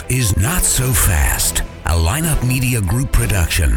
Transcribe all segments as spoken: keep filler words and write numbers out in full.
is Not So Fast, a Lineup Media Group production.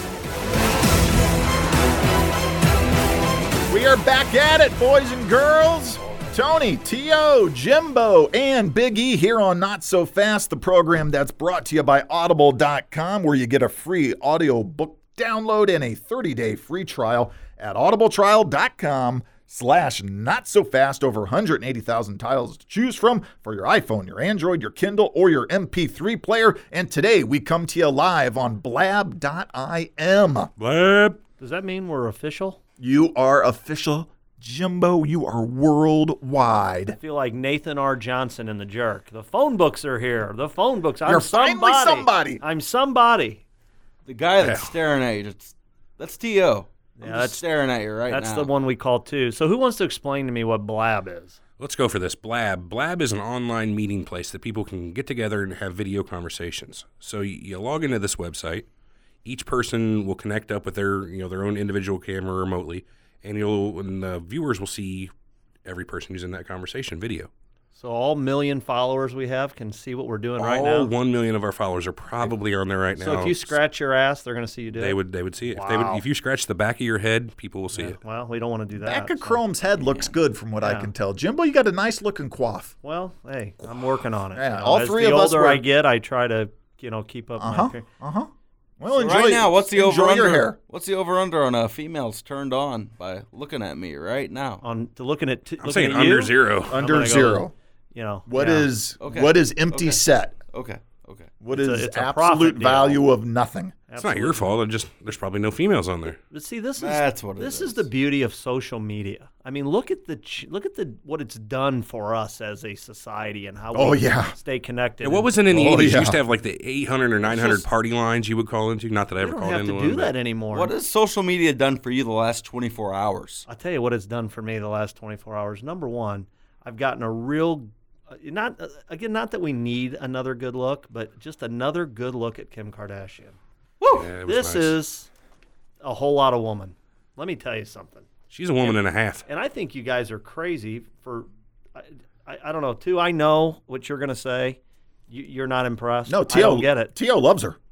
We are back at it, boys and girls. Tony, T O, Jimbo, and Big E here on Not So Fast, the program that's brought to you by Audible dot com, where you get a free audio book download and a thirty-day free trial at audibletrial dot com slash not so fast. Over one hundred eighty thousand titles to choose from for your iPhone, your Android, your Kindle, or your M P three player. And today we come to you live on blab dot I M. Blab. Does that mean we're official? You are official, Jimbo. You are worldwide. I feel like Nathan R. Johnson in The Jerk. The phone books are here. The phone books. I'm You're somebody. finally somebody. I'm somebody. The guy that's staring at you, that's, that's T O. I'm Yeah, just that's- staring at you right That's now. the one we call too. So who wants to explain to me what Blab is? Let's go for this. Blab. Blab is an online meeting place that people can get together and have video conversations. So you, you log into this website. Each person will connect up with their, you know, their own individual camera remotely, and you'll and the viewers will see every person who's in that conversation video. So all million followers we have can see what we're doing All right now. one million of our followers are probably on there right now. So if you scratch your ass, they're going to see you do they it. would they would see it. If, they would, Wow. if you scratch the back of your head, people will see Yeah, it. well, we don't want to do that. Back of so- Chrome's head looks good from what I Yeah. can tell. Jimbo, you got a nice looking quaff. Well, hey, I'm working on it. Yeah, You know, all as three the of us older were- I get, I try to, you know, keep up. Uh my huh. career. Uh huh. Well, So enjoy right now, what's the enjoy over your under? hair. What's the over under on uh, females turned on by looking at me right now? On to looking at. T- I'm looking saying at under you, zero. I'm Under gonna go, zero. You know What yeah. is Okay. what is empty Okay. set? Okay, okay. What It's a- is it's a profit absolute deal. value of nothing? It's not your fault. It just there's probably no females on there. But see, this is That's what it this is. is the beauty of social media. I mean, look at the ch- look at the what it's done for us as a society and how Oh, we yeah. stay connected. Yeah, what was it in the Oh, eighties? yeah. You used to have like the eight hundred or nine hundred just- party lines you would call into. Not that I We ever don't called have into to one. do but- that anymore. What has social media done for you the last twenty-four hours? I'll tell you what it's done for me the last twenty-four hours. Number one, I've gotten a real, uh, not uh, again, not that we need another good look, but just another good look at Kim Kardashian. Woo! Yeah, it was This nice. is a whole lot of woman. Let me tell you something. She's a woman and a half. And I think you guys are crazy for, I, I, I don't know, too. I know what you're going to say. You, you're not impressed. No, I T O don't get it. T O loves her.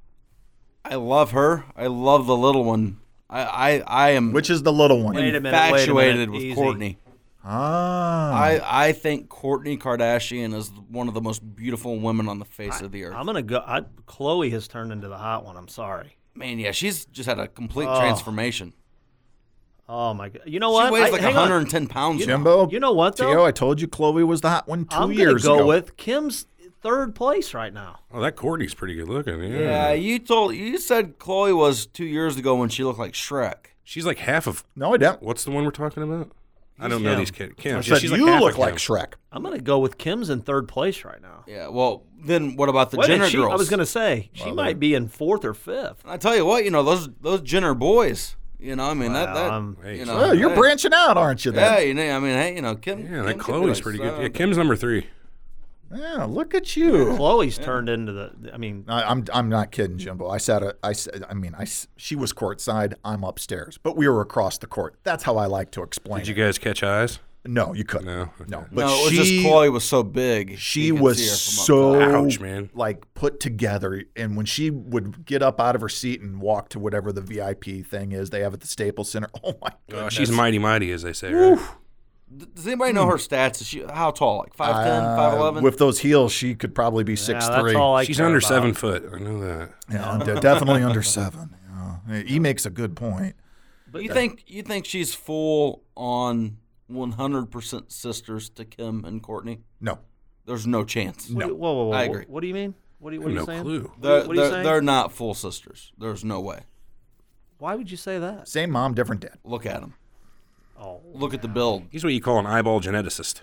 I love her. I love the little one. I I, I am Which is the little one? Wait a minute, wait a infatuated minute. with Easy. Courtney. Ah. I, I think Courtney Kardashian is one of the most beautiful women on the face of the earth. I'm going to go. I, Chloe has turned into the hot one. I'm sorry. Man, yeah, she's just had a complete Oh. transformation. Oh, my God. You know what? She weighs I- like hang on. one hundred ten pounds. now. Jimbo. You know what, T though? O, I told you Chloe was the hot one 2 I'm gonna years go ago. with Kim's third place right now. Oh, that Courtney's pretty good looking. Yeah. Yeah, you told you said Chloe was two years ago when she looked like Shrek. She's like half of. No, I don't. What's the one we're talking about? I don't know Kim. these kids. Kim. I Yeah, said she's you like half look of like Kim. Shrek. I'm going to go with Kim's in third place right now. Yeah, well, then what about the Wait a Jenner minute, she- girls? I was going to say, she might be in fourth or fifth. I tell you what, you know those those Jenner boys. You know, I mean that Well, that um, you hey, know. Well, you're hey, branching out, aren't you? Yeah, Then? you know, I mean, hey, you know, Kim. Yeah, Kim that could be Chloe's like pretty good. seven. Yeah, Kim's number three. Yeah, look at you. Chloe's turned into the, I mean, I, I'm I'm not kidding, Jimbo. I sat. A, I s- I mean, I s- she was courtside. I'm upstairs, but we were across the court. That's how I like to explain. Did you it. guys catch eyes? No, you couldn't. No. Okay. No, but no, it was she just Chloe was so big. she you could was see her from up so top. Ouch, man. like put together, and when she would get up out of her seat and walk to whatever the V I P thing is they have at the Staples Center. Oh my Uh, goodness, she's mighty mighty, as they say. Right? Does anybody know her stats? Is she how tall? Like five ten, Uh, five eleven? With those heels, she could probably be six yeah, three. that's all I She's care under about. seven foot. I know that. Yeah, de- definitely under seven. Yeah. He makes a good point. But you think you think she's full on one hundred percent sisters to Kim and Courtney? No, There's no chance. What do you- whoa, whoa, whoa. I What- agree. What do you mean? What do you, I what are have you no saying? clue. They're, what are you they're, saying? they're not full sisters. There's no way. Why would you say that? same mom, different dad. Look at them. Oh, Look at the build. He's what you call an eyeball geneticist.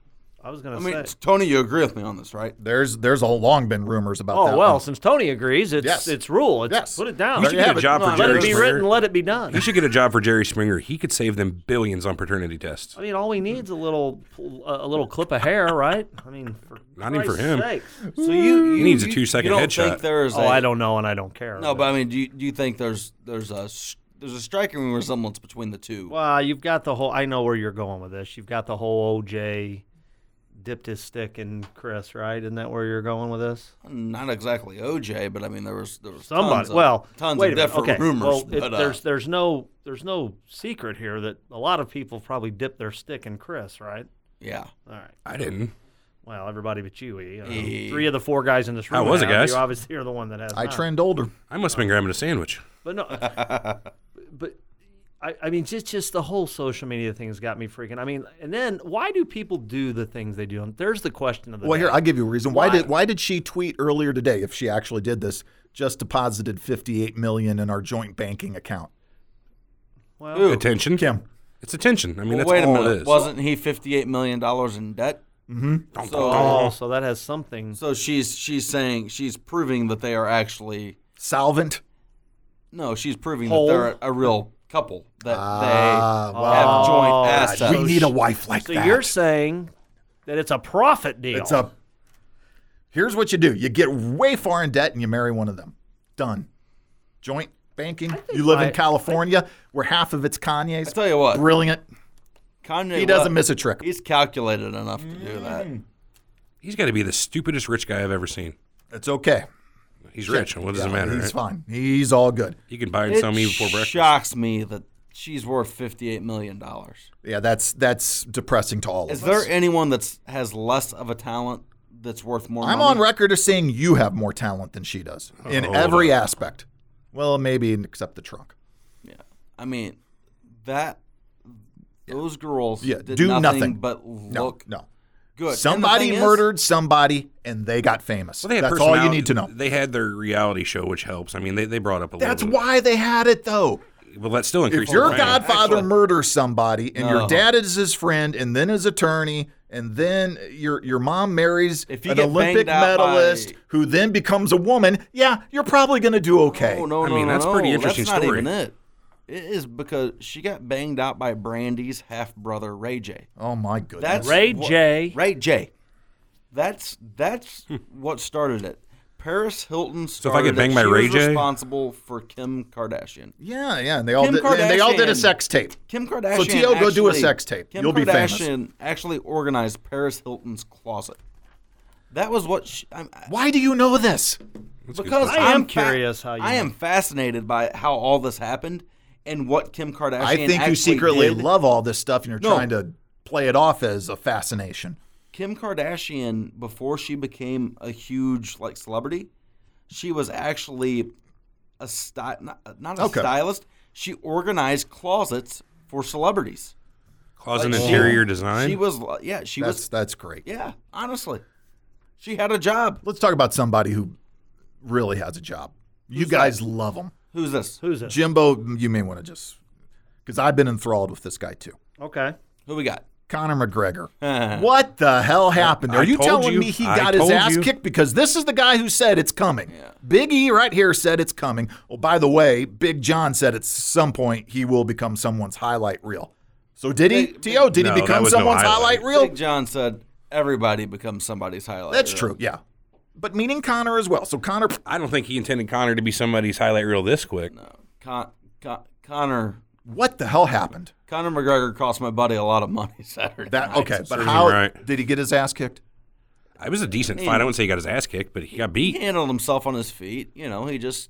I was going I to mean, say. Tony, you agree with me on this, right? There's there's a long been rumors about Oh, that. well, one. since Tony agrees, it's Yes. it's rule. It's, Yes. Put it down. You should you get have a it. job for No, Let Jerry it be Springer. written, let it be done. You should get a job for Jerry Springer. He could save them billions on paternity tests. I mean, all we need is a little a little clip of hair, right? I mean, for Not even for Christ's him. sakes. So you, you needs a you- two-second you don't headshot. Think there's Oh, a, I don't know, and I don't care. No, but I mean, do you, do you think there's there's a s- there's a striking resemblance between the two? Well, you've got the whole. I know where you're going with this. You've got the whole O J dipped his stick in Chris, right? Isn't that where you're going with this? Not exactly O J, but I mean there was there was Somebody. tons of, well, tons wait of a minute. different Okay. rumors. Well, it, but, uh, there's there's no there's no secret here that a lot of people probably dipped their stick in Chris, right? yeah. All right. I didn't. Well, everybody but you. E. Uh, E. Three of the four guys in this room. How was it, have. guys? You obviously are the one that has. I not. trend older. I must have been grabbing a sandwich. But no, but I, I mean, just just the whole social media thing has got me freaking. I mean, and then why do people do the things they do? And there's the question of the Well, day. here, I'll give you a reason. Why, Why? did why did she tweet earlier today, if she actually did this, just deposited fifty-eight million dollars in our joint banking account? well, Ooh. Attention. Kim. It's attention. I mean, Well, that's wait a all minute. it is. Wasn't he fifty-eight million dollars in debt? Mm-hmm. So, oh, so that has something. so she's she's saying she's proving that they are actually Solvent. no, she's proving Whole. that they're a, a real couple that Ah, they well, have Oh, joint God. assets. we need a wife like So that. you're saying that it's a profit deal? It's a. Here's what you do: you get way far in debt and you marry one of them. Done. Joint banking. You live my- in California, where half of it's Kanye's. I tell you what, Brilliant. Kanye He doesn't West- miss a trick. He's calculated enough to do that. He's got to be the stupidest rich guy I've ever seen. It's okay. He's rich. What does Yeah, it matter? He's Right? fine. He's all good. He can buy and It sell me before breakfast. shocks me that she's worth fifty-eight million dollars. Yeah, that's that's depressing to all Is of us. there anyone that's has less of a talent that's worth more I'm money? on record as saying you have more talent than she does in Oh, every hold on. aspect. Well, maybe except the trunk. Yeah. I mean, that those girls Yeah, did do nothing, nothing. but No, look no. good. And the Somebody thing is, murdered somebody, and they got famous. Well, they had That's all you personality- need to know. They had their reality show, which helps. I mean, they, they brought up a That's little bit. why they had it, though. Well, that still increases If your the fame. godfather Actually- murders somebody, and your No. dad is his friend, and then his attorney, and then your your mom marries If you an get Olympic banged out medalist by- who then becomes a woman, yeah, you're probably going to do okay. Oh, no, I no, mean, no, that's a no. pretty interesting That's not story. even it. It is because she got banged out by Brandy's half brother Ray J. Oh, my goodness. That's Ray what- J. Ray J. That's that's what started it. Paris Hilton So if I started get banged it. by She Ray was J? responsible for Kim Kardashian. Yeah, yeah, and they all Kim did, and they all did a Kardashian- sex tape. Kim Kardashian. So T O, go do a actually- sex tape. Kim You'll be famous. Kardashian actually organized Paris Hilton's closet. That was what she, I'm, Why do you know this? because I am I'm curious how you I know. am fascinated by how all this happened and what Kim Kardashian. I think you actually secretly did. love all this stuff, and you're No. trying to play it off as a fascination. Kim Kardashian, before she became a huge like celebrity, she was actually a sty- not, not a Okay. stylist. She organized closets for celebrities. Closet Like, she- interior design. She was yeah, she That's was that's great. yeah, honestly. She had a job. Let's talk about somebody who really has a job. You Who's guys that? love him. Who's this? Who's this? Jimbo, you may want to just, because I've been enthralled with this guy too. Okay. Who we got? Conor McGregor. What the hell happened? Are I you told telling you. me he I got his told ass you. kicked? Because this is the guy who said it's coming. Big E right here said it's coming. Oh, by the way, Big John said at some point he will become someone's highlight reel. So did he, Big- T O? Did No, he that become was no someone's highlight. highlight reel? Big John said everybody becomes somebody's highlight. That's reel. true, yeah. But meaning Conor as well. So Conor, I don't think he intended Connor to be somebody's highlight reel this quick. No, Con, Con, Connor what the hell happened? Conor McGregor cost my buddy a lot of money Saturday. That night. okay, but serves him how right. did he get his ass kicked? It was a decent fight. I wouldn't say he got his ass kicked, but he got He beat. handled himself on his feet. You know, he just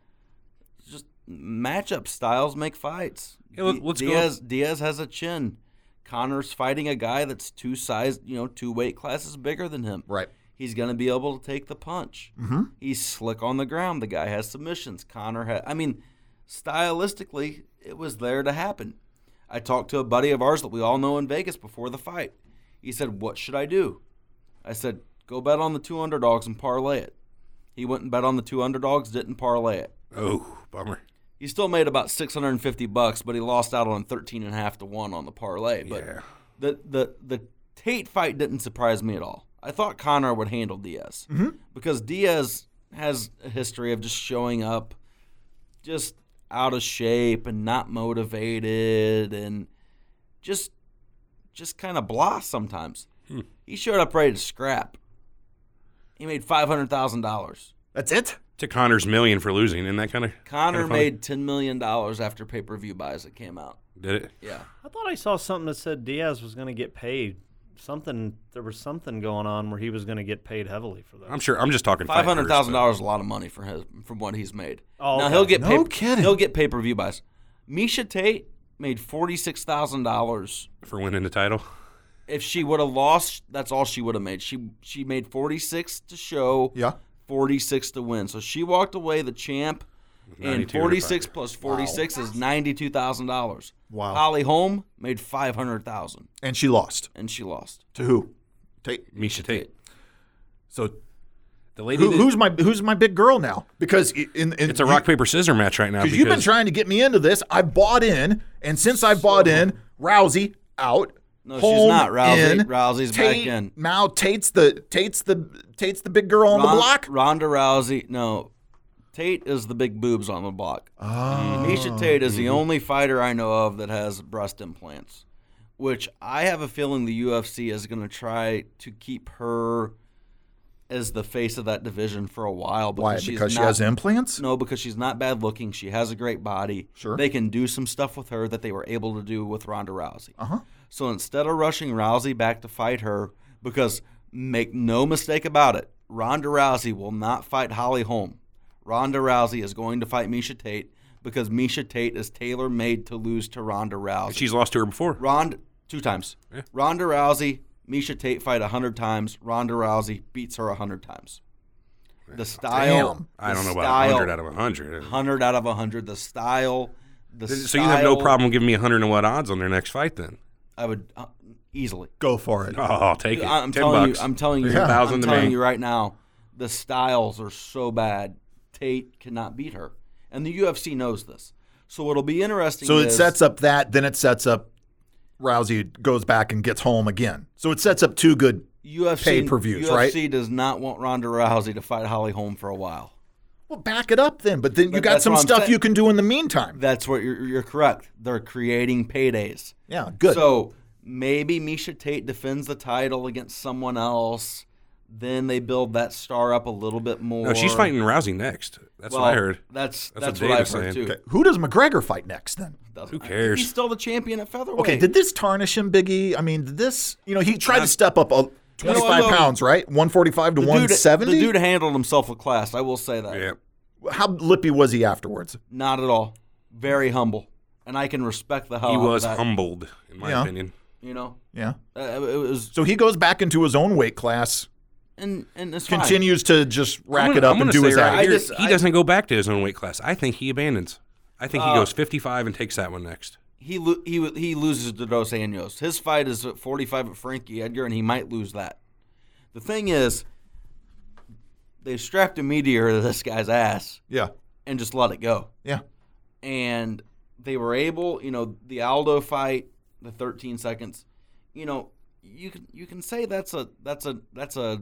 just matchup styles make fights. Yeah, let- let's go- Diaz Diaz has a chin. Connor's fighting a guy that's two size, you know, two weight classes bigger than him. Right. He's going to be able to take the punch. Mm-hmm. He's slick on the ground. The guy has submissions. Connor had, I mean, stylistically, it was there to happen. I talked to a buddy of ours that we all know in Vegas before the fight. He said, "What should I do?" I said, "Go bet on the two underdogs and parlay it." He went and bet on the two underdogs, didn't parlay it. Oh, bummer. He still made about six hundred fifty bucks, but he lost out on thirteen and a half to one on the parlay. But Yeah. the, the, the Tate fight didn't surprise me at all. I thought Conor would handle Diaz because Diaz has a history of just showing up just out of shape and not motivated and just just kind of blah sometimes. He showed up ready to scrap. He made five hundred thousand dollars. That's it? To Connor's million for losing, isn't that kind of Conor kinda funny? made ten million dollars after pay-per-view buys that came out. Did it? Yeah. I thought I saw something that said Diaz was going to get paid something. There was something going on where he was going to get paid heavily for that. I'm sure. I'm just talking Five hundred thousand dollars. dollars is a lot of money for him from what he's made. Oh, now okay. he'll get No pay, kidding. He'll get pay per view buys. Misha Tate made forty six thousand dollars. For winning the title. If she would have lost, that's all she would have made. She she made forty six to show. Yeah. forty six to win. So she walked away the champ. And forty six plus forty six wow. is ninety two thousand dollars. Wow. Holly Holm made five hundred thousand, And she lost. and she lost. To who? Tate. Misha Tate. So The lady. who, that- who's my who's my big girl now? Because in, in it's a rock paper scissors match right now. Because you've been trying to get me into this. I bought in, and since I bought in, Rousey out. No, she's Holm not. Rousey- in, Rousey's Tate, back in. Now Tate's the Tate's the Tate's the big girl on the Ron- block. Ronda Rousey. No, Tate is the big boobs on the block. Oh. Misha Tate is the only fighter I know of that has breast implants, which I have a feeling the U F C is going to try to keep her as the face of that division for a while. Because Why? she's Because she not- has implants? No, because she's not bad looking. She has a great body. Sure. They can do some stuff with her that they were able to do with Ronda Rousey. Uh-huh. So instead of rushing Rousey back to fight her, because make no mistake about it, Ronda Rousey will not fight Holly Holm. Ronda Rousey is going to fight Misha Tate because Misha Tate is tailor-made to lose to Ronda Rousey. She's lost to her before. Ronda, two times. Yeah. Ronda Rousey, Misha Tate fight one hundred times. Ronda Rousey beats her one hundred times. The style. Damn. I don't know the about style, one hundred out of one hundred. one hundred out of one hundred. The style. The So you have no style, problem giving me one hundred and what odds on their next fight then? I would uh, easily. Go for it. Oh, I'll take it. I'm Ten telling bucks. you. I'm telling you. Yeah. I'm Thousand to telling me. you right now. The styles are so bad. Tate cannot beat her, and the U F C knows this. So it'll be interesting. So it is, sets up that, then it sets up Rousey goes back and gets home again. So it sets up two good U F C pay-per-views, U F C right? does not want Ronda Rousey to fight Holly Holm for a while. Well, back it up then. But then you But got that's some what I'm stuff saying. you can do in the meantime. That's what you're, you're correct. They're creating paydays. Yeah, good. So maybe Misha Tate defends the title against someone else. Then they build that star up a little bit more. No, she's fighting Rousey next. That's well, what I heard. That's That's that's, what what, Dave I've was heard saying. too. Okay, who does McGregor fight next then? Doesn't- Who I think cares? He's still the champion at featherweight. Okay, did this tarnish him, Big E? I mean, did this, you know, he tried to step up a twenty-five no, pounds, right? one forty-five to the one dude, seventy? the dude handled himself with class. I will say that. Yeah. How lippy was he afterwards? Not at all. Very humble, and I can respect the hell. He out was of that, humbled, in my Yeah. opinion. You know, Yeah. uh, it was So he goes back into his own weight class, and and it's fine. continues to just rack I'm gonna- it up I'm and gonna do his say right act. here, I just- he I- doesn't go back to his own weight class. I think he abandons. I think he Uh, goes fifty-five and takes that one next. He lo- he he loses to Dos Anjos. His fight is at forty-five at Frankie Edgar, and he might lose that. The thing is, they strapped a meteor to this guy's ass Yeah. and just let it go. Yeah. And they were able, you know, the Aldo fight, the thirteen seconds. You know, you can you can say that's a that's a that's a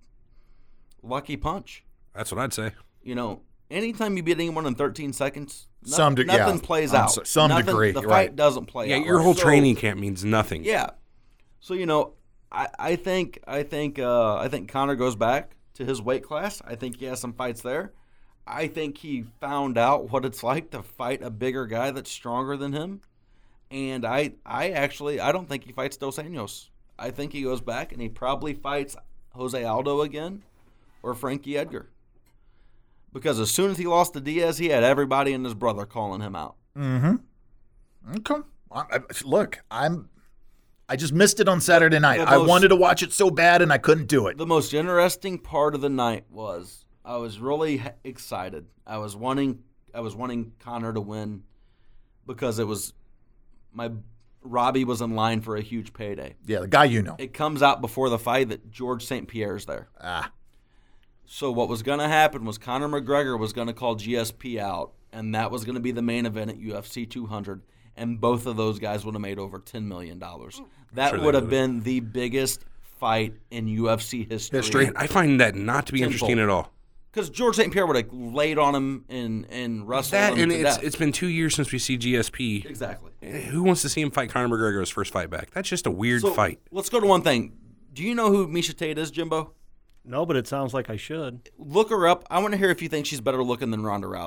lucky punch. That's what I'd say. You know, anytime you beat anyone in thirteen seconds, no- Some de- nothing yeah, plays on out. s- some Nothing- degree, the you're fight right. doesn't play Yeah, out. your whole So- training camp means nothing. Yeah. So you know, I, I think I think uh, I think Conor goes back to his weight class. I think he has some fights there. I think he found out what it's like to fight a bigger guy that's stronger than him. And I I actually I don't think he fights Dos Anjos. I think he goes back and he probably fights Jose Aldo again or Frankie Edgar. Because as soon as he lost to Diaz, he had everybody and his brother calling him out. Mm-hmm. Okay. I, I, look, I'm. I just missed it on Saturday night. The I most- wanted to watch it so bad, and I couldn't do it. The most interesting part of the night was I was really h- excited. I was wanting I was wanting Conor to win because it was my Robbie was in line for a huge payday. Yeah, the guy you know. It comes out before the fight that George Saint Pierre's there. Ah, So what was going to happen was Conor McGregor was going to call G S P out, and that was going to be the main event at U F C two hundred, and both of those guys would have made over ten million dollars. That Sure they would have would've. been the biggest fight in U F C history. History. I find that not to be interesting Tenfold. at all. Because George Saint Pierre would have laid on him and, and wrestled That him and to it's death. it's been two years since we see G S P. Exactly. Who wants to see him fight Conor McGregor his first fight back? That's just a weird So fight. let's go to one thing. Do you know who Misha Tate is, Jimbo? No, but it sounds like I should. Look her up. I want to hear if you think she's better looking than Ronda Rousey.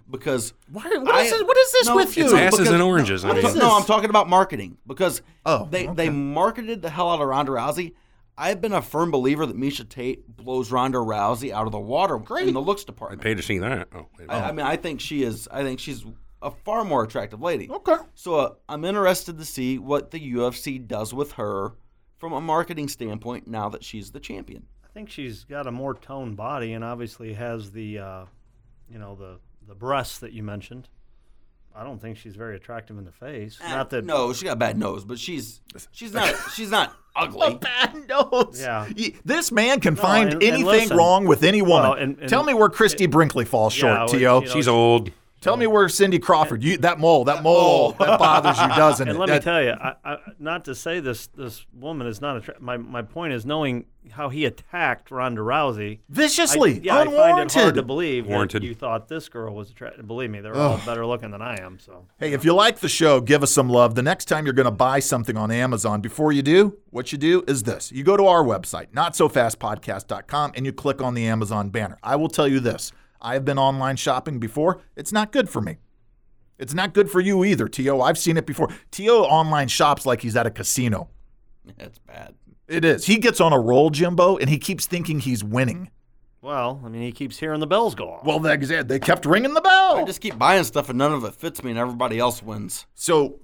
because Why, what, I- is this, what is this no, with you? It's asses because- and oranges. I I'm mean, ta- no, I'm talking about marketing because Oh, they okay. they marketed the hell out of Ronda Rousey. I've been a firm believer that Misha Tate blows Ronda Rousey out of the water in the looks department. paid to see that. Oh, wait, I, I mean, I think she is. I think she's a far more attractive lady. Okay. So uh, I'm interested to see what the U F C does with her from a marketing standpoint now that she's the champion. I think she's got a more toned body and obviously has the, uh, you know, the the breasts that you mentioned. I don't think she's very attractive in the face. Not that. No, she got a bad nose, but she's she's not she's not ugly. Bad nose. Yeah. Y- This man can No, find and- and anything listen, wrong with any woman. well, and- and- Tell me where Christy Brinkley falls Yeah, short, well, T O. you know, she's old. Tell me where Cindy Crawford. You that mole, that mole, that bothers you, doesn't And it? let That- me tell you, I, I, not to say this this woman is not attractive. My my point is knowing how he attacked Ronda Rousey. I, viciously, yeah, I find it unwarranted. hard to believe Warranted. that you thought this girl was attractive. Believe me, they're all better looking than I am. So Hey, if you like the show, give us some love. The next time you're going to buy something on Amazon, before you do, what you do is this. You go to our website, not so fast podcast dot com, and you click on the Amazon banner. I will tell you this. I have been online shopping before. It's not good for me. It's not good for you either, T O. I've seen it before. T O online shops like he's at a casino. That's bad. It is. He gets on a roll, Jimbo, and he keeps thinking he's winning. well, I mean, he keeps hearing the bells go off. Well, they, they kept ringing the bell. I just keep buying stuff and none of it fits me, and everybody else wins. So,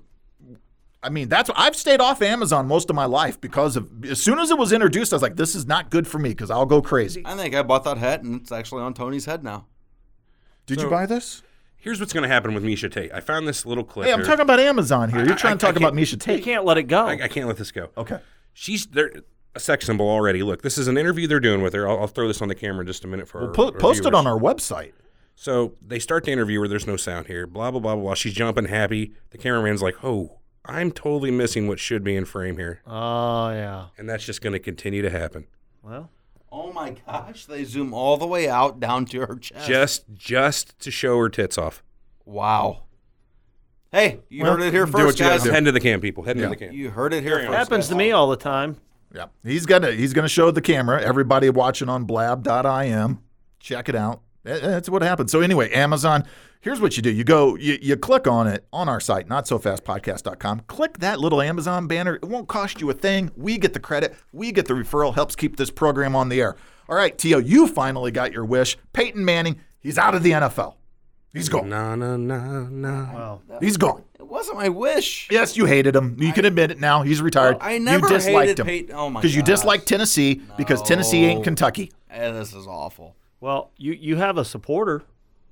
I mean, that's I've stayed off Amazon most of my life because of as soon as it was introduced, I was like, this is not good for me because I'll go crazy. I think I bought that hat, and it's actually on Tony's head now. Did So- you buy this? Here's what's going to happen with Misha Tate. I found this little clip. Hey, I'm here. talking about Amazon here. You're I- trying to I- talk I about can't- Misha you Tate. can't let it go. I, I can't let this go. Okay. She's they're a sex symbol already. Look, this is an interview they're doing with her. I'll, I'll throw this on the camera in just a minute for We'll our, put, our post it viewers. on our website. So they start the interview where there's no sound here. Blah blah blah blah. blah. She's jumping, happy. The cameraman's like, "Oh, I'm totally missing what should be in frame here," Oh yeah. and that's just going to continue to happen. Well, Oh my gosh, they zoom all the way out down to her chest. Just just to show her tits off. Wow. Hey, you Well, heard it here do what first, you gotta guys. do. Heading to the camp, people. Heading Yeah. to the camp. You heard it here first. happens to guys. me all the time. Yeah. He's gonna he's gonna show the camera. Everybody watching on blab dot I M. Check it out. Eh, That's what happens. So anyway, Amazon, here's what you do. You go, you, you click on it on our site, not so fast podcast dot com. Click that little Amazon banner. It won't cost you a thing. We get the credit. We get the referral. Helps keep this program on the air. All right, T O, you finally got your wish. Peyton Manning, he's out of the N F L. He's gone. No no no no. Wow. He's gone. It wasn't my wish. Yes, you hated him. You can admit it now. He's retired. I never you disliked hated him. Peyton. Oh my Because you gosh. dislike Tennessee because Tennessee ain't No. Kentucky. Eh, this is awful. Well, you you have a supporter.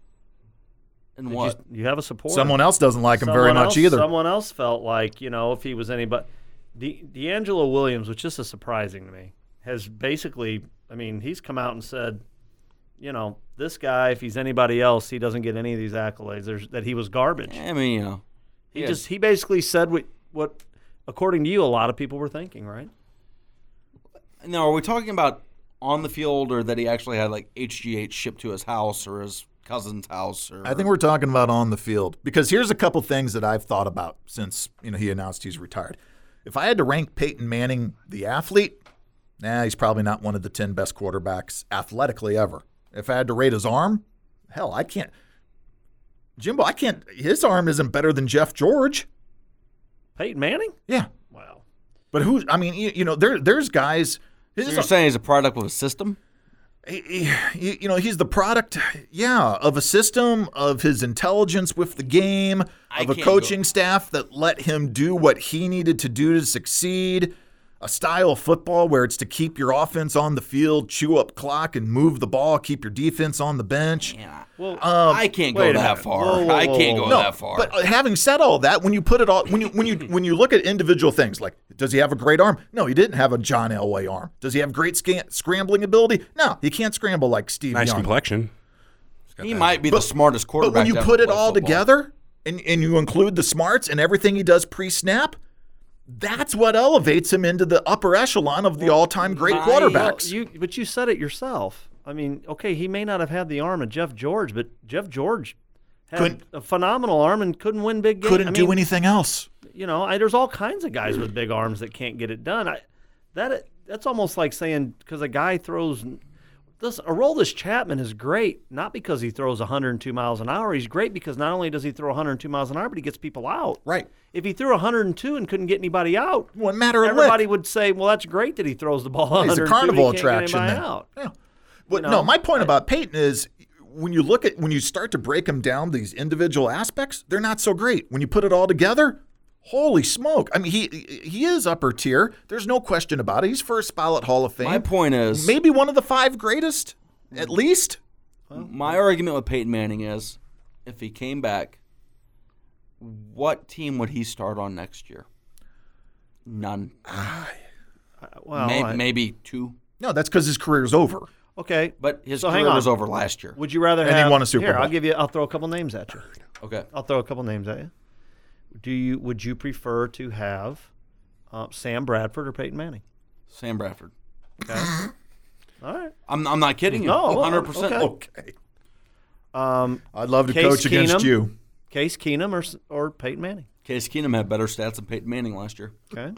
And Did what? You, you have a supporter. Someone else doesn't like him very Someone much else, either. Someone else felt like, you know, if he was anybody. De- D'Angelo Williams, which is surprising to me, has basically, I mean, he's come out and said, you know, this guy, if he's anybody else, he doesn't get any of these accolades. There's, that he was garbage. I mean, you know. He yes. just, he basically said what, what, according to you, a lot of people were thinking, right? Now, are we talking about on the field, or that he actually had like H G H shipped to his house or his cousin's house? Or I think we're talking about on the field because here's a couple things that I've thought about since you know he announced he's retired. If I had to rank Peyton Manning the athlete, nah, he's probably not one of the ten best quarterbacks athletically ever. If I had to rate his arm, hell, I can't. Jimbo, I can't. His arm isn't better than Jeff George. Peyton Manning? Yeah, Wow. but who? I mean, you, you know, there there's guys. So his- you're saying he's a product of a system? he- he- you know, he's the product, yeah, of a system, of his intelligence with the game, I of a can't coaching go- staff that let him do what he needed to do to succeed, a style of football where it's to keep your offense on the field, chew up clock, and move the ball, keep your defense on the bench. Yeah. Well, I can't go wait a that minute. far. Whoa, whoa, I can't whoa, go whoa. that far. But uh, having said all that, when you put it all, when you when you when you look at individual things, like does he have a great arm? No, he didn't have a John Elway arm. Does he have great scan- scrambling ability? No, he can't scramble like Steve Nice Young. complexion. he might be the smartest quarterback. But when you to ever put it play all football. together and, and you include the smarts and everything he does pre-snap, that's what elevates him into the upper echelon of the all-time great my- quarterbacks. You, but you said it yourself. I mean, okay, he may not have had the arm of Jeff George, but Jeff George had Couldn't- a phenomenal arm and couldn't win big games. Couldn't I do mean, anything else. You know, I, there's all kinds of guys with big arms that can't get it done. I, that that's almost like saying because a guy throws Listen, Aroldis Chapman is great, not because he throws one hundred two miles an hour. He's great because not only does he throw one hundred two miles an hour, but he gets people out. Right. If he threw one hundred two and couldn't get anybody out, Wouldn't matter a everybody lick. would say, well, that's great that he throws the ball one He's hundred two. a carnival he can't attraction get then. anybody out. Yeah. But You know, no, my point I- about Peyton is when you look at when you start to break them down, these individual aspects, they're not so great. When you put it all together, holy smoke! I mean, he he is upper tier. There's no question about it. He's first ballot Hall of Fame. My point is, maybe one of the five greatest, at least. my argument with Peyton Manning is, if he came back, what team would he start on next year? None. Well, May- I- maybe two. No, that's because his career's over. okay. But his So hang career on. was over last year. Would you rather And he have? won a Super here, Bowl. I'll give you. I'll throw a couple names at you. Okay. I'll throw a couple names at you. Do you? Would you prefer to have uh, Sam Bradford or Peyton Manning? Sam Bradford. Okay. All right. I'm, I'm not kidding you. No, well, one hundred percent. okay. Okay. Um, I'd love to Case coach against Keenum. you. Case Keenum or s- or Peyton Manning? Case Keenum had better stats than Peyton Manning last year. Okay.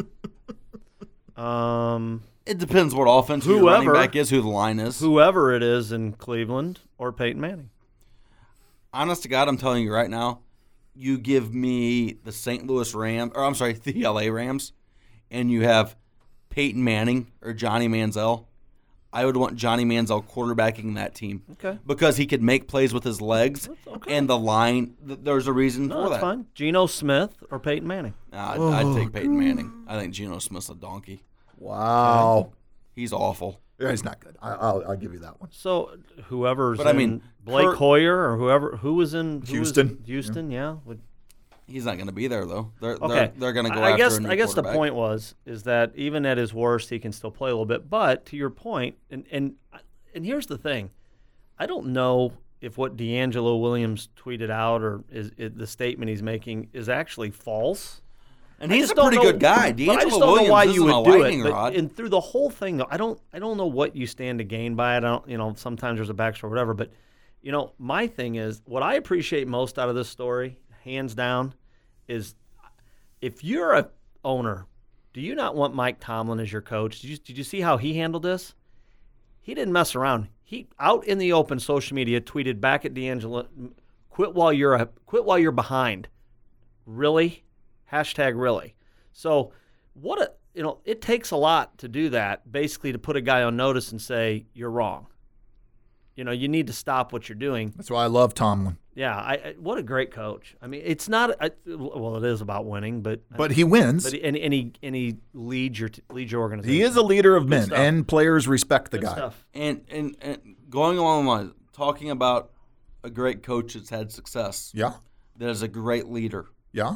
um, It depends what offense your running Whoever- back is, who the line is. whoever it is in Cleveland or Peyton Manning. Honest to God, I'm telling you right now, you give me the Saint Louis Rams, or I'm sorry, the L A Rams, and you have Peyton Manning or Johnny Manziel, I would want Johnny Manziel quarterbacking that team. Okay. Because he could make plays with his legs, okay. and the line, th- there's a reason No, for that's that. fine. Geno Smith or Peyton Manning? Nah, I'd, I'd take Peyton Manning. I think Geno Smith's a donkey. Wow. He's awful. Yeah, he's not good. I, I'll, I'll give you that one. So whoever's But I in mean, Blake Kurt- Hoyer or whoever who was in who was- Houston. Houston, yeah. Would, He's not going to be there, though. They're, okay. they're, they're going to go I I after guess a new I guess the quarterback. point was is that even at his worst he can still play a little bit. But to your point, and and and here's the thing, I don't know if what D'Angelo Williams tweeted out or is, is the statement he's making is actually false. And I he's just a don't pretty know- good guy. but I just D'Angelo don't Williams know why isn't you a would do lightning it. rod. But and through the whole thing, though, I don't, I don't know what you stand to gain by it. I don't, you know, sometimes there's a backstory, or whatever. But you know, my thing is what I appreciate most out of this story, hands down, is if you're a owner, do you not want Mike Tomlin as your coach? Did you, did you see how he handled this? He didn't mess around. He out in the open, social media, tweeted back at D'Angelo, "Quit while you're a, quit while you're behind." Really? Hashtag really. So what a you know, it takes a lot to do that, basically to put a guy on notice and say, you're wrong. You know, you need to stop what you're doing. That's why I love Tomlin. Yeah, I, I what a great coach. I mean, it's not I, well, it is about winning, but But he wins. but he, and, and he and he leads your t- leads your organization. He is a leader of men, stuff. and players respect the Good guy. stuff. And, and and going along the lines, talking about a great coach that's had success, Yeah, that is a great leader, yeah.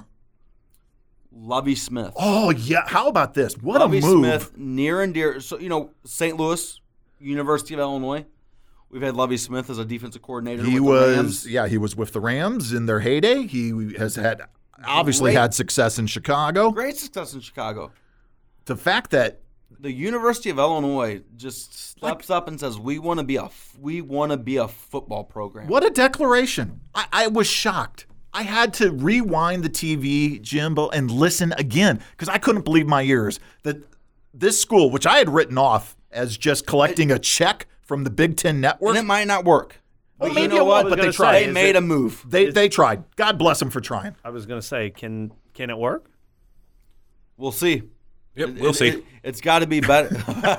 Lovie Smith. Oh yeah. How about this? What Lovie a move! Smith, near and dear. So you know, Saint Louis, University of Illinois. We've had Lovie Smith as a defensive coordinator. He with the was, Rams. yeah, he was with the Rams in their heyday. He has had obviously Great. had success in Chicago. Great success in Chicago. The fact that The University of Illinois just steps up and says, "We want to be a we want to be a football program." what a declaration! I, I was shocked. I had to rewind the T V, Jimbo, and listen again because I couldn't believe my ears that this school, which I had written off as just collecting a check from the Big Ten Network, And it might not work. Well, But maybe you it know won't, what? but they I was gonna tried. say, They is made it- a move. they they tried. God bless them for trying. I was going to say, can can it work? We'll see. Yep, It- we'll it- see. It, it's got to be better.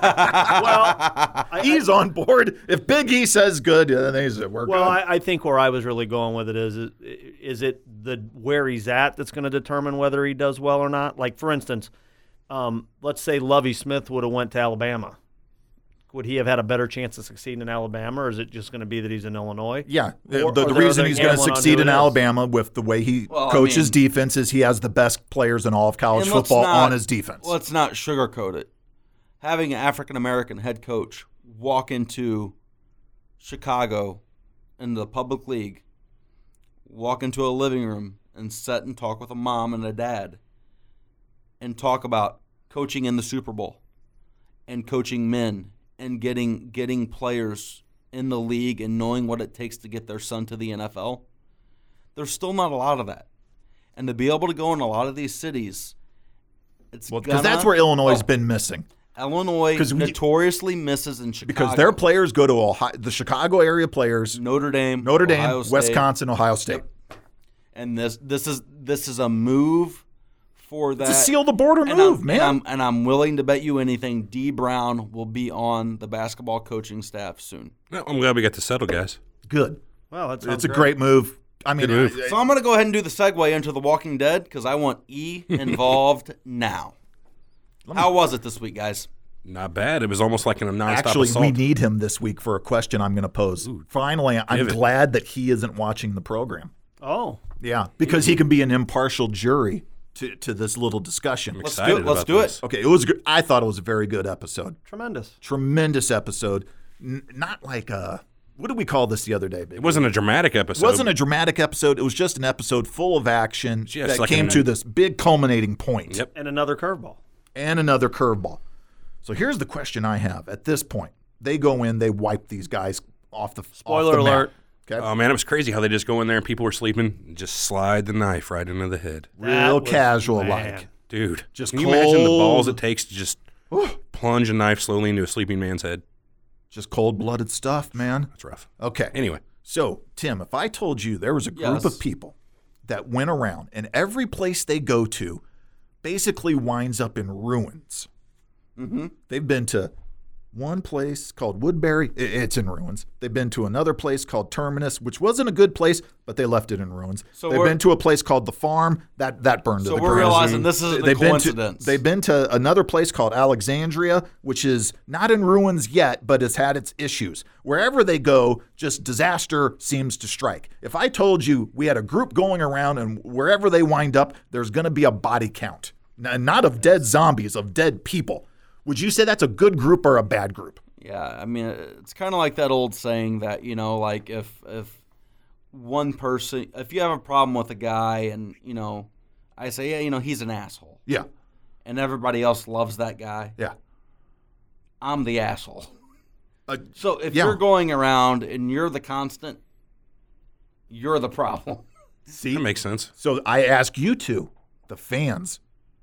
Well, He's on board. If Big E says good, then he's we're Well, good. I, I think where I was really going with it is, is, is it the where he's at that's going to determine whether he does well or not? Like, for instance, um, let's say Lovie Smith would have went to Alabama. Would he have had a better chance of succeeding in Alabama, or is it just going to be that he's in Illinois? Yeah, the, Or- the, or the they're- reason they're he's going to gambling on succeed who in it is. Alabama with the way he Well, I coaches mean- defense is he has the best players in all of college And let's football not- on his defense. Let's not sugarcoat it. Having an African American head coach walk into Chicago in the public league, walk into a living room and sit and talk with a mom and a dad and talk about coaching in the Super Bowl and coaching men and getting getting players in the league and knowing what it takes to get their son to the N F L. There's still not a lot of that. And to be able to go in a lot of these cities, it's Well, because gonna- that's where Illinois has oh, been missing. Illinois 'Cause we- notoriously misses in Chicago. Because their players go to Ohio, the Chicago area players, Notre Dame, Notre Dame, Ohio State. Wisconsin, Ohio State. And this this is this is a move for that. It's a seal the border and move, I'm, man. And I'm, and I'm willing to bet you anything, D. Brown will be on the basketball coaching staff soon. No, I'm glad we got to settle, guys. Good. Well, that's It's a great move. I mean, Good move. I- I- So I'm going to go ahead and do the segue into The Walking Dead because I want E involved now. How was it this week, guys? Not bad. It was almost like an nonstop actually, assault. we need him this week for a question I'm going to pose. Finally, I'm give it. glad that he isn't watching the program. Oh, Yeah, because he can be an impartial jury to, to this little discussion. Let's Excited do it. Let's about do this. it. Okay, it was. Good. I thought it was a very good episode. tremendous. Tremendous episode. N- not like a. What did we call this the other day, baby? It wasn't a dramatic It episode. wasn't a dramatic episode. It was just an episode full of action Yes, that like came an- to this big culminating point. Yep. And another curveball. And another curveball. So here's the question I have at this point. They go in, they wipe these guys off the Spoiler off the mat. alert. Okay. Oh man, it was crazy how they just go in there and people were sleeping and just slide the knife right into the head. Real That was- casual man. like. Dude, Just can you imagine the cold. balls it takes to just plunge a knife slowly into a sleeping man's head? Just cold-blooded stuff, man. That's rough. Okay. Anyway, So, Tim, if I told you there was a group Yes. of people that went around and every place they go to basically winds up in ruins. Mm-hmm. They've been to one place called Woodbury. I- It's in ruins. They've been to another place called Terminus, which wasn't a good place, but they left it in ruins. So They've we're- been to a place called The Farm. That that burned So to the we're ground. realizing this isn't a They've been to- coincidence. they've been to another place called Alexandria, which is not in ruins yet, but has had its issues. Wherever they go, just disaster seems to strike. If I told you we had a group going around and wherever they wind up, there's going to be a body count, N- not of dead zombies, of dead people, would you say that's a good group or a bad group? Yeah, I mean, it's kind of like that old saying that, you know, like if if one person, if you have a problem with a guy and, you know, I say, yeah, you know, he's an asshole, Yeah, and everybody else loves that guy, yeah. I'm the asshole. Uh, So if yeah. you're going around and you're the constant, you're the problem. See, that makes sense. so I ask you two, the fans,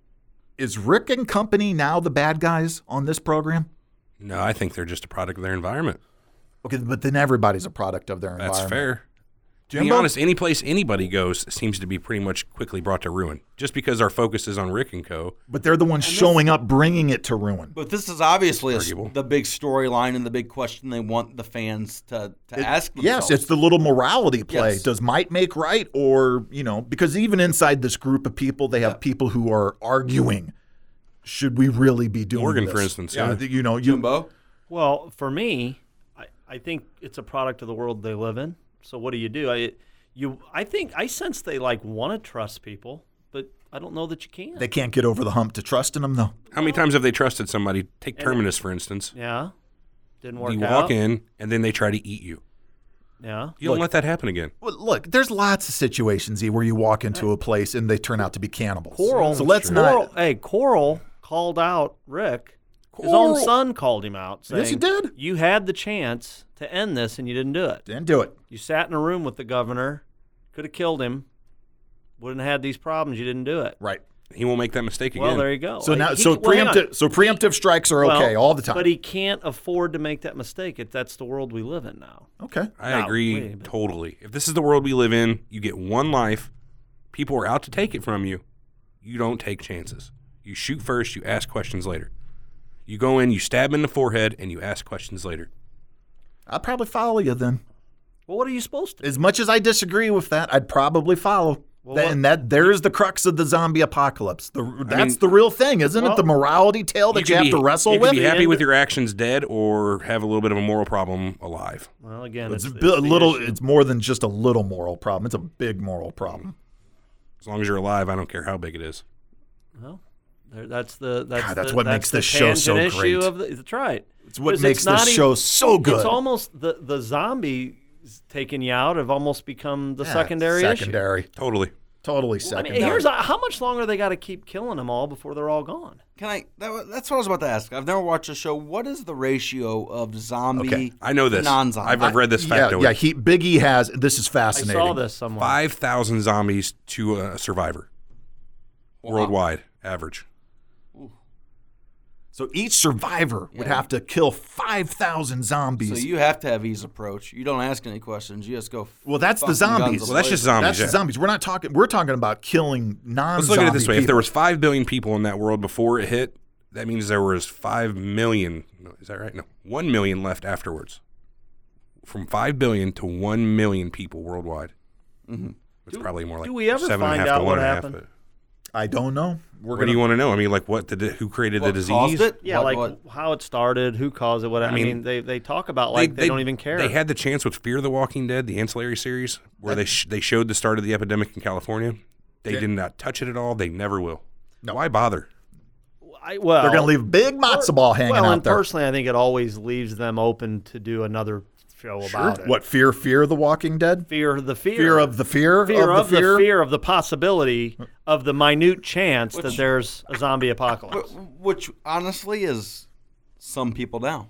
is Rick and company now the bad guys on this program? No, I think they're just a product of their environment. Okay, but then everybody's a product of their That's environment. fair. To be Jimbo? honest, any place anybody goes seems to be pretty much quickly brought to ruin. Just because our focus is on Rick and Co. But they're the ones showing up, bringing it to ruin. But this is obviously a s Arguable. the big storyline and the big question they want the fans to, to ask themselves. Yes, it's the little morality play. Yes. Does might make right? Or, you know, because even inside this group of people, they have people who are arguing. Should we really be doing Morgan, this? for instance, Yeah, yeah. you know, you, Jimbo. Well, for me, I, I think it's a product of the world they live in. So what do you do? I you I think I sense they like want to trust people, but I don't know that you can. they can't get over the hump to trusting them, though. How many times have they trusted somebody? Take Terminus, for instance. yeah, didn't work You out. walk in, and then they try to eat you. Yeah, You don't let that happen again. Well, look, there's lots of situations E, where you walk into a place and they turn out to be cannibals. Coral. So let's Coral, not. Hey, Coral called out Rick. His own Coral- son called him out. Saying, Yes, he did. You had the chance to end this, and you didn't do it. Didn't do it. You sat in a room with the governor, could have killed him, wouldn't have had these problems. You didn't do it. Right. He won't make that mistake again. Well, there you go. So now, He- so well, hang on. preemptive, so preemptive strikes are Well, okay all the time. But he can't afford to make that mistake. If that's the world we live in now. okay. I No, agree wait a minute. totally. If this is the world we live in, you get one life. People are out to take it from you. You don't take chances. You shoot first, you ask questions later. You go in, you stab in the forehead, and you ask questions later. I'll probably follow you then. Well, what are you supposed to do? As much as I disagree with that, I'd probably follow. Well, That- what- and that there's the crux of the zombie apocalypse. The, that's mean- the real thing, isn't Well, it? The morality tale that you, can have be- to wrestle you with. can be happy And- with your actions dead or have a little bit of a moral problem alive. Well, again, It's, it's, a, it's bit- a the little. issue. It's more than just a little moral problem. It's a big moral problem. As long as you're alive, I don't care how big it is. Well, there, that's the that's, God, that's the, what that's makes the this show so tangent issue great. Of the, that's right. It's what 'Cause makes it's not this even- show so good. It's almost the the zombies taking you out have almost become the Yeah, secondary issue. Secondary. Totally. Totally I secondary. mean, here's a, how much longer they got to keep killing them all before they're all gone. Can I? That, wa- that's what I was about to ask. I've never watched a show. What is the ratio of zombie Okay, I know to this. non-zombie? I've, I've read this yeah, factoid. yeah. He Biggie has. This is I fascinating. saw this somewhere. five thousand zombies to a survivor. Worldwide average. So each survivor would have to kill five thousand zombies. So you have to have ease approach. You don't ask any questions. You just go. well, that's the fucking guns zombies. a Well, that's just zombies. That's yeah. the zombies. We're not talking. We're talking about killing non-zombie Let's look at it this way: people. if there was five billion people in that world before it hit, that means there was five million. No, is that right? No, one million left afterwards. From five billion to one million people worldwide. Mm-hmm. It's Do- probably more like do we ever seven and a find half out to what one and a half, happened? but- I don't know. We're What gonna, do you want to know? I mean, like, what did it, who created What the disease? caused it? Yeah, What- like what- how it started, who caused it, what I, mean, mean, they they talk about like they, don't even care. They had the chance with Fear the Walking Dead, the ancillary series, where they sh- they showed the start of the epidemic in California. They Yeah. did not touch it at all. They never will. Why bother? I, well, They're going to leave a big matzo ball hanging well, out and there. personally, I think it always leaves them open to do another show about it. What, fear, fear of the Walking Dead? Fear the fear. Fear of the fear, fear of, of the fear? the fear of the possibility of the minute chance that Which- there's a zombie Wh- apocalypse. Which honestly is some people now.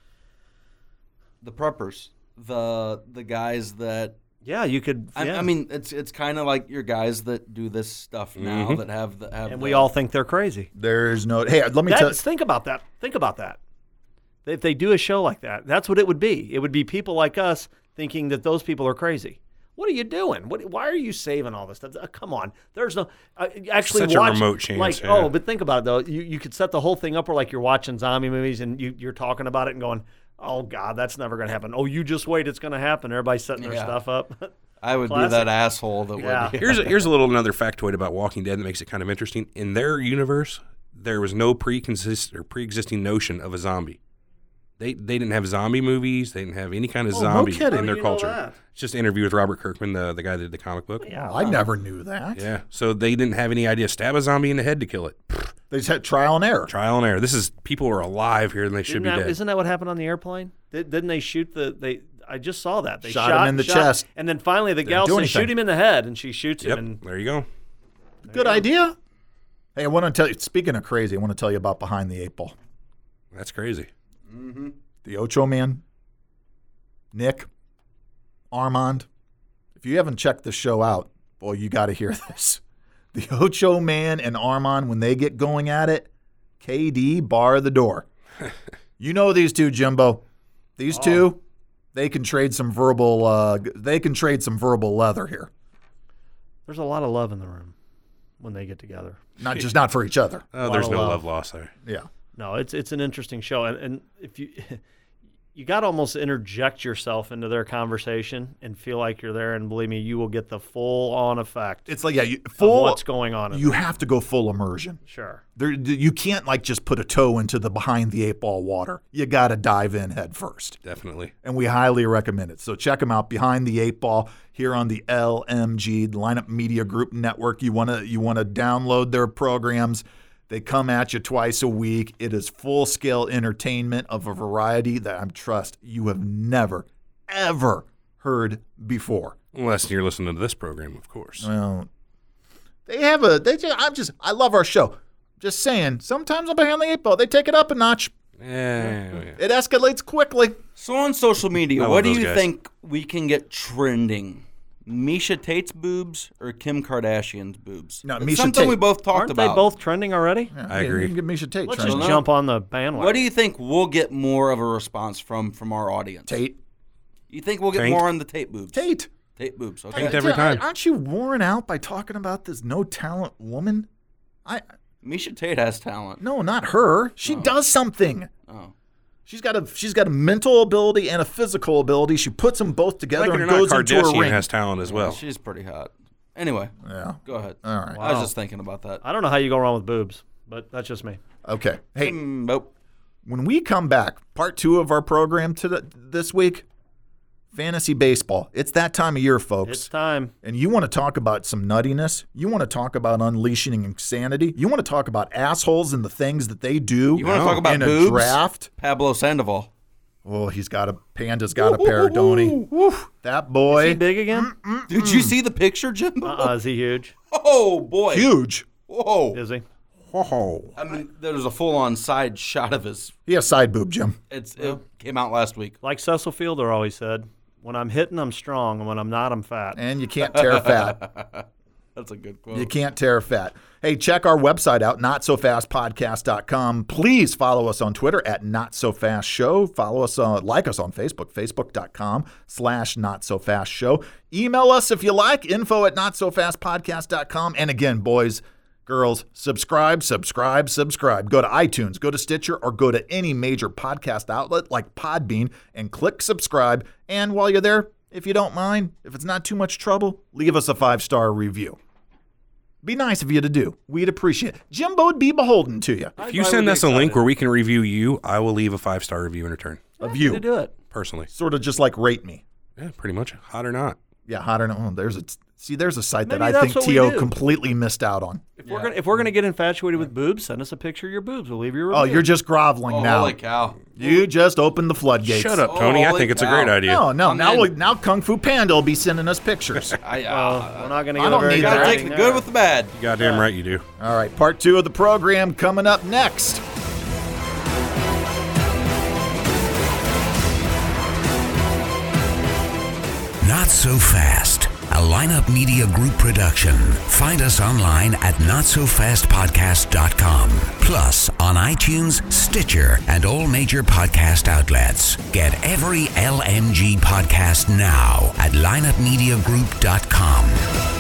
The preppers, the the guys that Yeah, you could. I, yeah. I mean, it's it's kind of like your guys that do this stuff now that have the have and the, we all think they're crazy. There's no. Hey, let me tell That's, think about that. Think about that. If they do a show like that, that's what it would be. It would be people like us thinking that those people are crazy. What are you doing? What, why are you saving all this stuff? Uh, come on. There's no uh, actually Such a watch, remote chance, Like, yeah. oh, but think about it though. You you could set the whole thing up where like you're watching zombie movies and you, you're talking about it and going, oh God, that's never going to happen. Oh, you just wait, it's going to happen. Everybody's setting their Yeah. stuff up. I would Classic. be that asshole that Yeah. would. Here's a, here's a little another factoid about Walking Dead that makes it kind of interesting. In their universe, there was no pre-consist or pre-existing notion of a zombie. They they didn't have zombie movies. They didn't have any kind of Oh, no zombie kidding. in their How do you know culture. that? It's just an interview with Robert Kirkman, the the guy that did the comic book. Yeah. I never knew that. Yeah. So they didn't have any idea. Stab a zombie in the head to kill it. They just had trial and error. Trial and error. This is people are alive here and they should Isn't be that, dead. isn't that what happened on the airplane? Did, didn't they shoot the they? I just saw that they Shot him in the chest. and then finally the gal do says, "Shoot anything. him in the head," and she shoots Yep. him. And There you go. Good idea. Hey, I want to tell you. Speaking of crazy, I want to tell you about Behind the Eight Ball. That's crazy. The Ocho Man, Nick, Armand. If you haven't checked the show out, boy, you got to hear this. The Ocho Man and Armand, when they get going at it, K D bar the door. You know these two, Jimbo. These two, they can trade some verbal. Uh, they can trade some verbal leather here. there's a lot of love in the room when they get together. Not just not for each other. Oh, Lot there's of no love. love lost there. Yeah. No, it's it's an interesting show, and, and if you you got to almost interject yourself into their conversation and feel like you're there, and believe me, you will get the full on effect It's like yeah, you, of full. what's going on. in You there. have to go full immersion. Sure. There, you can't like just put a toe into the behind the eight ball water. You got to dive in head first, Definitely. and we highly recommend it. So check them out, Behind the Eight Ball, here on the L M G Lineup Media Group Network. You wanna you wanna download their programs. They come at you twice a week. It is full scale entertainment of a variety that I trust you have never, ever heard before. Unless you're listening to this program, of course. Well, they have a. They just. I'm just. I love our show. Just saying. Sometimes on Behind the Eight Ball, they take it up a notch. Yeah, yeah. It escalates quickly. So on social media, I love what do those you guys. think we can get trending? Misha Tate's boobs or Kim Kardashian's boobs? No, It's Misha something Tate. we both talked Aren't about. they both trending already? I Yeah, agree. You can get Misha Tate. Let's trending. just know. jump on the bandwagon. What do you think we'll get more of a response from from our audience? Tate. You think we'll get Taint. more on the Tate boobs? Tate. Tate boobs. Okay. Taint every Yeah, time. Aren't you worn out by talking about this no talent woman? I Misha Tate has talent. no, not her. She does something. Oh. She's got a she's got a mental ability and a physical ability. She puts them both together Like it or and not, goes into a Kardashian ring. has talent as well. She's pretty hot. Anyway, Yeah. go ahead. All right. I was Wow. just thinking about that. I don't know how you go wrong with boobs, but that's just me. Okay. Hey, Mm, nope. when we come back, part two of our program to the, this week, fantasy baseball. It's that time of year, folks. It's time. And you want to talk about some nuttiness? You want to talk about unleashing insanity? You want to talk about assholes and the things that they do You want to talk about in a boobs? draft? Pablo Sandoval. Oh, he's got a Panda's got a pair, don't he? That boy, Is he big again? Did you see the picture, Jimbo? Uh-uh, is he huge? Oh boy. huge. Whoa. Is he? Oh, I mean, there's a full-on side shot of his. he has side boob, Jim. It's it came out last week. Like Cecil Fielder always said, when I'm hitting, I'm strong, and when I'm not, I'm fat. And you can't tear fat. That's a good quote. You can't tear fat. Hey, check our website out, not so fast podcast dot com. Please follow us on Twitter at not so fast show. Follow us, uh, like us on Facebook, facebook dot com slash not so fast show. Email us if you like, info at not so fast podcast dot com. And again, boys, girls, subscribe, subscribe, subscribe. Go to iTunes, go to Stitcher, or go to any major podcast outlet like Podbean and click subscribe. And while you're there, if you don't mind, if it's not too much trouble, leave us a five-star review. Be nice of you to do. We'd appreciate it. Jimbo'd be beholden to you. If you send us a link where we can review you, I will leave a five-star review in return. Of you. To do it. Personally. Sort of just like rate me. Yeah, pretty much. Hot or not. Yeah, hot or not. Oh, there's a, see, there's a site Maybe that I that's think what we T O do. completely missed out on. If we're gonna if we're gonna get infatuated with boobs, send us a picture of your boobs. We'll leave you a review. Oh, you're just groveling Oh, now. holy cow. You just opened the floodgates. Shut up, Oh, Tony. I holy think it's a cow. great idea. No, no. I'm Now, in. we, now Kung Fu Panda will be sending us pictures. I, Well, uh, we're not gonna I get don't a very need good that. gotta take rating the there. good with the bad. You goddamn right you do. All right, part two of the program coming up next. Not So Fast, a Lineup Media Group production. Find us online at not so fast podcast dot com. Plus on iTunes, Stitcher, and all major podcast outlets. Get every L M G podcast now at lineup media group dot com.